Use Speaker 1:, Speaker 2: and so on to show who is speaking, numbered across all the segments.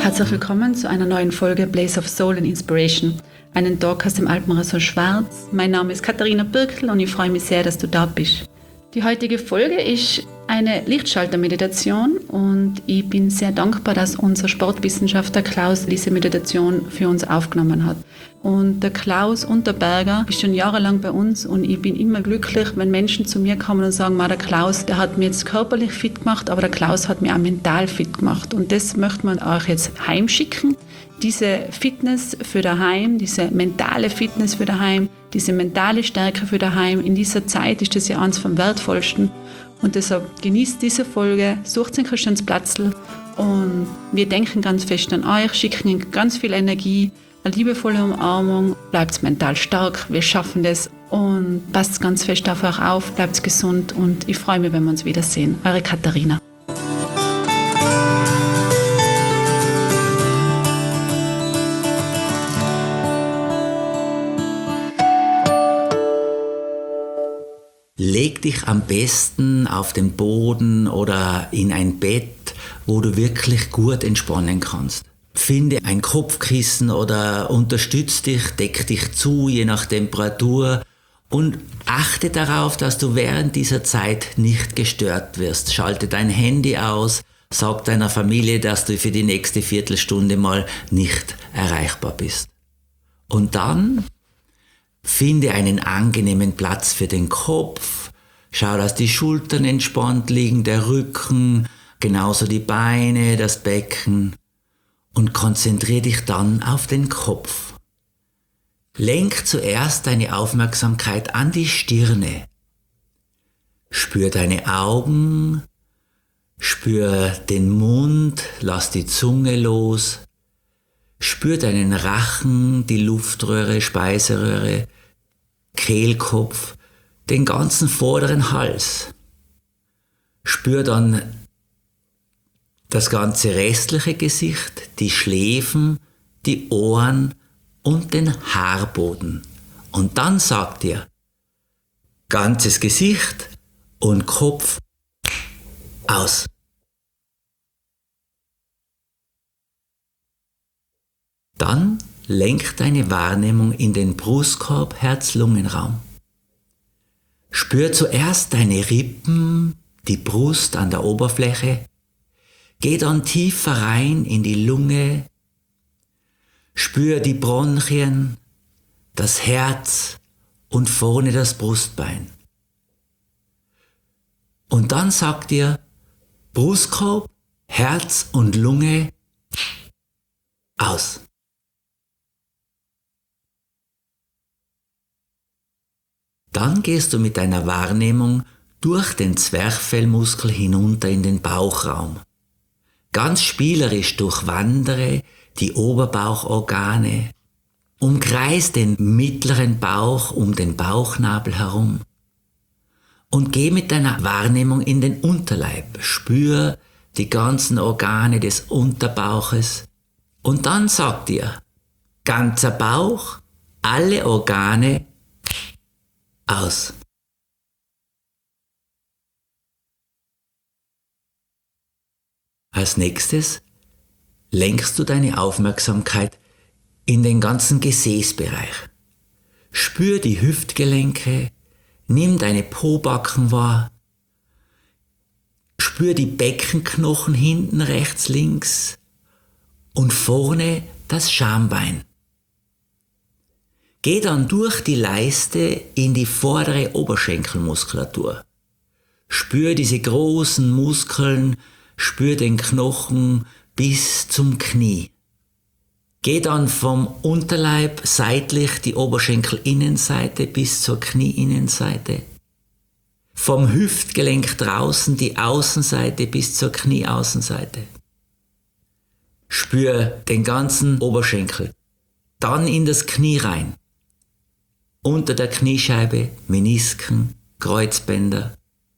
Speaker 1: Herzlich willkommen zu einer neuen Folge Blaze of Soul and Inspiration, einen Talk aus dem Alpenressort Schwarz. Mein Name ist Katharina Birkel und ich freue mich sehr, dass du da bist. Die heutige Folge ist eine Lichtschalter-Meditation und ich bin sehr dankbar, dass unser Sportwissenschaftler Klaus diese Meditation für uns aufgenommen hat. Und der Klaus Unterberger ist schon jahrelang bei uns und ich bin immer glücklich, wenn Menschen zu mir kommen und sagen, der Klaus, der hat mich jetzt körperlich fit gemacht, aber der Klaus hat mich auch mental fit gemacht. Und das möchte man euch jetzt heimschicken. Diese Fitness für daheim, diese mentale Fitness für daheim, diese mentale Stärke für daheim, in dieser Zeit ist das ja eines vom Wertvollsten. Und deshalb genießt diese Folge, sucht den Christiansplatzl und wir denken ganz fest an euch, schicken Ihnen ganz viel Energie, eine liebevolle Umarmung, bleibt mental stark, wir schaffen das und passt ganz fest auf euch auf, bleibt gesund und ich freue mich, wenn wir uns wiedersehen. Eure Katharina.
Speaker 2: Leg dich am besten auf den Boden oder in ein Bett, wo du wirklich gut entspannen kannst. Finde ein Kopfkissen oder unterstütz dich, deck dich zu, je nach Temperatur und achte darauf, dass du während dieser Zeit nicht gestört wirst. Schalte dein Handy aus, sag deiner Familie, dass du für die nächste Viertelstunde mal nicht erreichbar bist. Und dann finde einen angenehmen Platz für den Kopf. Schau, dass die Schultern entspannt liegen, der Rücken, genauso die Beine, das Becken. Und konzentriere dich dann auf den Kopf. Lenk zuerst deine Aufmerksamkeit an die Stirne. Spür deine Augen, spür den Mund, lass die Zunge los. Spür deinen Rachen, die Luftröhre, Speiseröhre, Kehlkopf, den ganzen vorderen Hals. Spür dann das ganze restliche Gesicht, die Schläfen, die Ohren und den Haarboden. Und dann sag dir, ganzes Gesicht und Kopf aus. Dann lenk deine Wahrnehmung in den Brustkorb, Herz-Lungen-Raum. Spür zuerst deine Rippen, die Brust an der Oberfläche. Geh dann tiefer rein in die Lunge. Spür die Bronchien, das Herz und vorne das Brustbein. Und dann sag dir Brustkorb, Herz und Lunge aus. Dann gehst du mit deiner Wahrnehmung durch den Zwerchfellmuskel hinunter in den Bauchraum. Ganz spielerisch durchwandere die Oberbauchorgane, umkreis den mittleren Bauch um den Bauchnabel herum und geh mit deiner Wahrnehmung in den Unterleib. Spür die ganzen Organe des Unterbauches und dann sag dir, ganzer Bauch, alle Organe aus. Als nächstes lenkst du deine Aufmerksamkeit in den ganzen Gesäßbereich. Spür die Hüftgelenke, nimm deine Pobacken wahr, spür die Beckenknochen hinten rechts, links und vorne das Schambein. Geh dann durch die Leiste in die vordere Oberschenkelmuskulatur. Spür diese großen Muskeln, spür den Knochen bis zum Knie. Geh dann vom Unterleib seitlich die Oberschenkelinnenseite bis zur Knieinnenseite. Vom Hüftgelenk draußen die Außenseite bis zur Knieaußenseite. Spür den ganzen Oberschenkel. Dann in das Knie rein. Unter der Kniescheibe, Menisken, Kreuzbänder.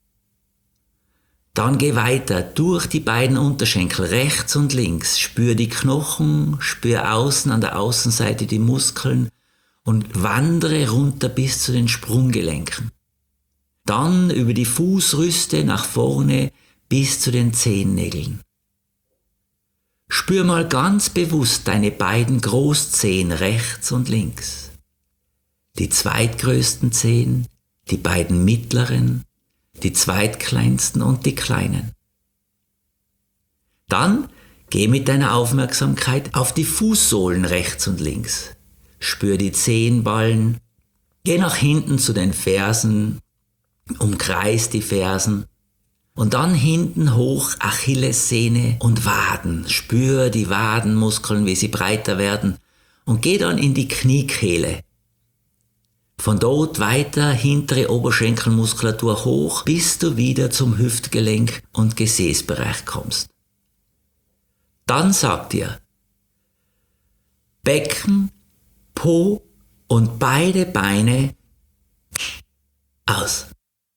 Speaker 2: Dann geh weiter durch die beiden Unterschenkel, rechts und links. Spür die Knochen, spür außen an der Außenseite die Muskeln und wandere runter bis zu den Sprunggelenken. Dann über die Fußrüste nach vorne bis zu den Zehennägeln. Spür mal ganz bewusst deine beiden Großzehen rechts und links. Die zweitgrößten Zehen, die beiden mittleren, die zweitkleinsten und die kleinen. Dann geh mit deiner Aufmerksamkeit auf die Fußsohlen rechts und links. Spür die Zehenballen, geh nach hinten zu den Fersen, umkreis die Fersen und dann hinten hoch Achillessehne und Waden. Spür die Wadenmuskeln, wie sie breiter werden und geh dann in die Kniekehle. Von dort weiter hintere Oberschenkelmuskulatur hoch, bis du wieder zum Hüftgelenk und Gesäßbereich kommst. Dann sag dir, Becken, Po und beide Beine aus.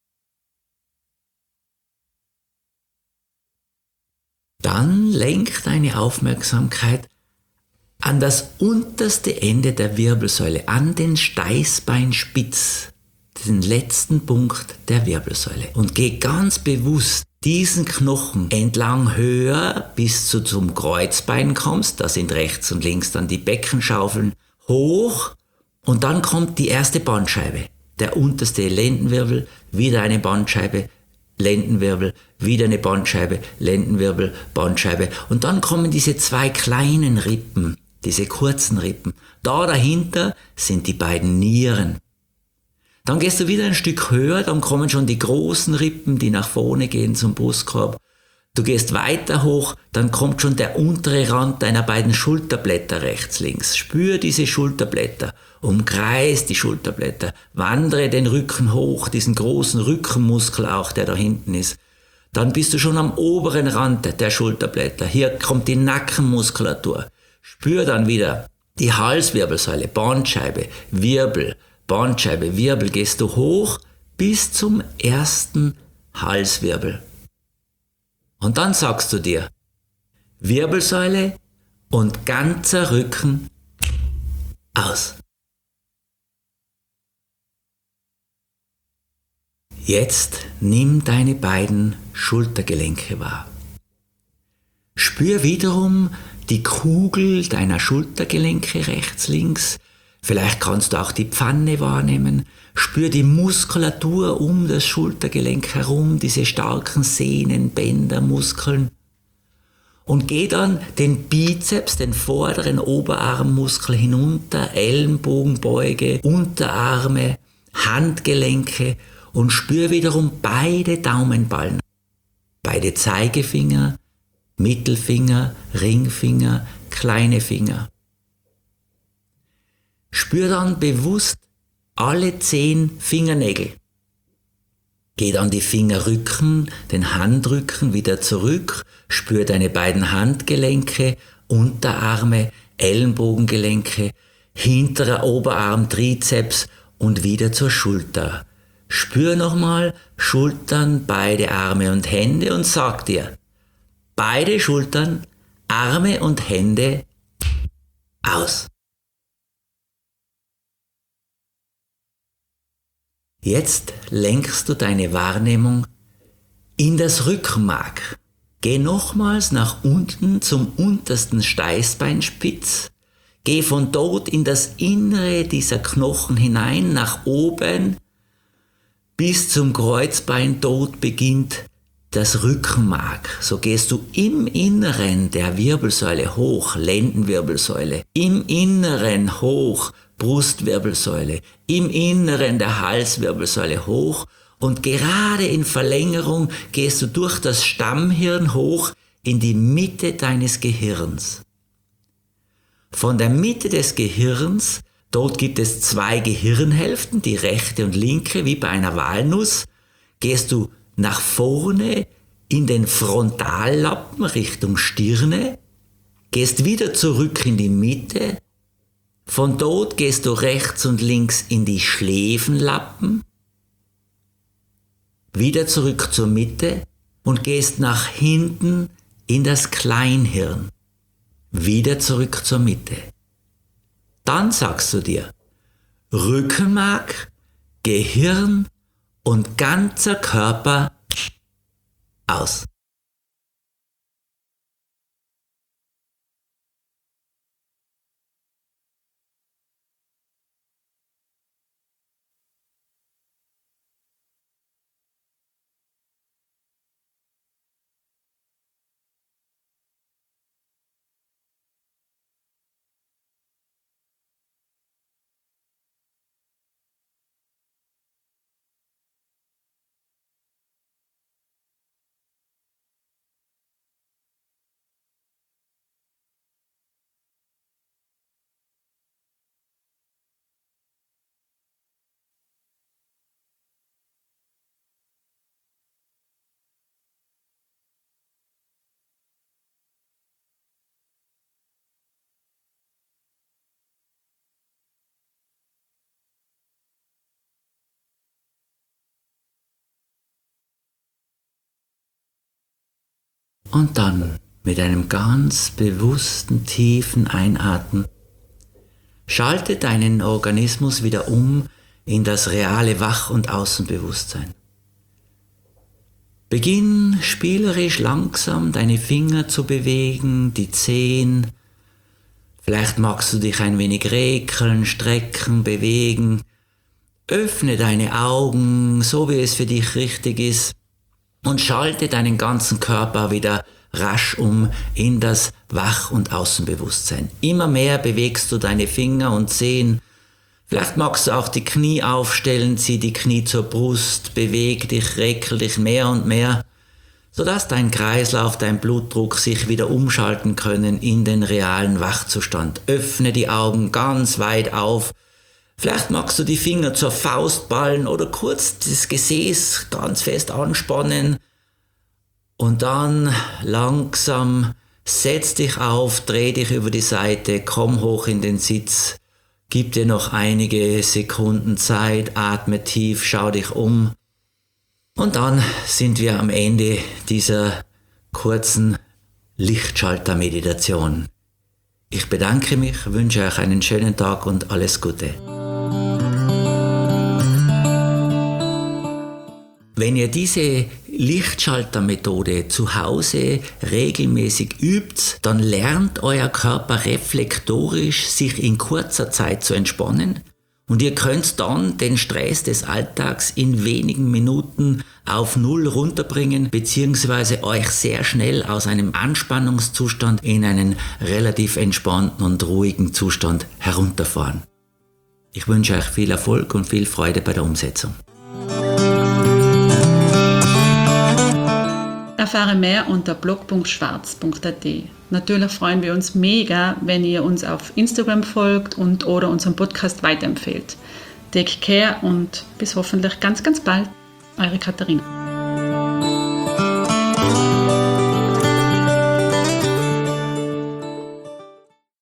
Speaker 2: Dann lenk deine Aufmerksamkeit an das unterste Ende der Wirbelsäule, an den Steißbeinspitz, den letzten Punkt der Wirbelsäule. Und geh ganz bewusst diesen Knochen entlang höher, bis du zum Kreuzbein kommst, da sind rechts und links dann die Beckenschaufeln, hoch und dann kommt die erste Bandscheibe, der unterste Lendenwirbel, wieder eine Bandscheibe, Lendenwirbel, wieder eine Bandscheibe, Lendenwirbel, Bandscheibe und dann kommen diese zwei kleinen Rippen, diese kurzen Rippen. Da dahinter sind die beiden Nieren. Dann gehst du wieder ein Stück höher, dann kommen schon die großen Rippen, die nach vorne gehen zum Brustkorb. Du gehst weiter hoch, dann kommt schon der untere Rand deiner beiden Schulterblätter rechts, links. Spür diese Schulterblätter, umkreis die Schulterblätter, wandere den Rücken hoch, diesen großen Rückenmuskel auch, der da hinten ist. Dann bist du schon am oberen Rand der Schulterblätter. Hier kommt die Nackenmuskulatur. Spür dann wieder die Halswirbelsäule, Bandscheibe, Wirbel, Bandscheibe, Wirbel. Gehst du hoch bis zum ersten Halswirbel. Und dann sagst du dir, Wirbelsäule und ganzer Rücken aus. Jetzt nimm deine beiden Schultergelenke wahr. Spür wiederum die Kugel deiner Schultergelenke rechts, links. Vielleicht kannst du auch die Pfanne wahrnehmen. Spür die Muskulatur um das Schultergelenk herum, diese starken Sehnen, Bänder, Muskeln. Und geh dann den Bizeps, den vorderen Oberarmmuskel hinunter, Ellenbogenbeuge, Unterarme, Handgelenke und spür wiederum beide Daumenballen, beide Zeigefinger, Mittelfinger, Ringfinger, kleine Finger. Spür dann bewusst alle 10 Fingernägel. Geh dann die Fingerrücken, den Handrücken wieder zurück, spür deine beiden Handgelenke, Unterarme, Ellenbogengelenke, hinterer Oberarm, Trizeps und wieder zur Schulter. Spür nochmal Schultern, beide Arme und Hände und sag dir, beide Schultern, Arme und Hände aus. Jetzt lenkst du deine Wahrnehmung in das Rückenmark. Geh nochmals nach unten zum untersten Steißbeinspitz. Geh von dort in das Innere dieser Knochen hinein, nach oben, bis zum Kreuzbein. Dort beginnt das Rückenmark. So gehst du im Inneren der Wirbelsäule hoch, Lendenwirbelsäule, im Inneren hoch, Brustwirbelsäule, im Inneren der Halswirbelsäule hoch und gerade in Verlängerung gehst du durch das Stammhirn hoch in die Mitte deines Gehirns. Von der Mitte des Gehirns, dort gibt es 2 Gehirnhälften, die rechte und linke, wie bei einer Walnuss, gehst du nach vorne in den Frontallappen Richtung Stirne, gehst wieder zurück in die Mitte, von dort gehst du rechts und links in die Schläfenlappen, wieder zurück zur Mitte und gehst nach hinten in das Kleinhirn, wieder zurück zur Mitte. Dann sagst du dir, Rückenmark, Gehirn und ganzer Körper aus. Und dann mit einem ganz bewussten, tiefen Einatmen schalte deinen Organismus wieder um in das reale Wach- und Außenbewusstsein. Beginn spielerisch langsam deine Finger zu bewegen, die Zehen. Vielleicht magst du dich ein wenig rekeln, strecken, bewegen. Öffne deine Augen, so wie es für dich richtig ist, und schalte deinen ganzen Körper wieder rasch um in das Wach- und Außenbewusstsein. Immer mehr bewegst du deine Finger und Zehen. Vielleicht magst du auch die Knie aufstellen, zieh die Knie zur Brust, beweg dich, rekel dich mehr und mehr, sodass dein Kreislauf, dein Blutdruck sich wieder umschalten können in den realen Wachzustand. Öffne die Augen ganz weit auf. Vielleicht magst du die Finger zur Faust ballen oder kurz das Gesäß ganz fest anspannen. Und dann langsam setz dich auf, dreh dich über die Seite, komm hoch in den Sitz. Gib dir noch einige Sekunden Zeit, atme tief, schau dich um. Und dann sind wir am Ende dieser kurzen Lichtschalter-Meditation. Ich bedanke mich, wünsche euch einen schönen Tag und alles Gute. Wenn ihr diese Lichtschaltermethode zu Hause regelmäßig übt, dann lernt euer Körper reflektorisch, sich in kurzer Zeit zu entspannen und ihr könnt dann den Stress des Alltags in wenigen Minuten auf Null runterbringen bzw. euch sehr schnell aus einem Anspannungszustand in einen relativ entspannten und ruhigen Zustand herunterfahren. Ich wünsche euch viel Erfolg und viel Freude bei der Umsetzung.
Speaker 1: Erfahre mehr unter blog.schwarz.at. Natürlich freuen wir uns mega, wenn ihr uns auf Instagram folgt und oder unseren Podcast weiterempfehlt. Take care und bis hoffentlich ganz, ganz bald. Eure Katharina.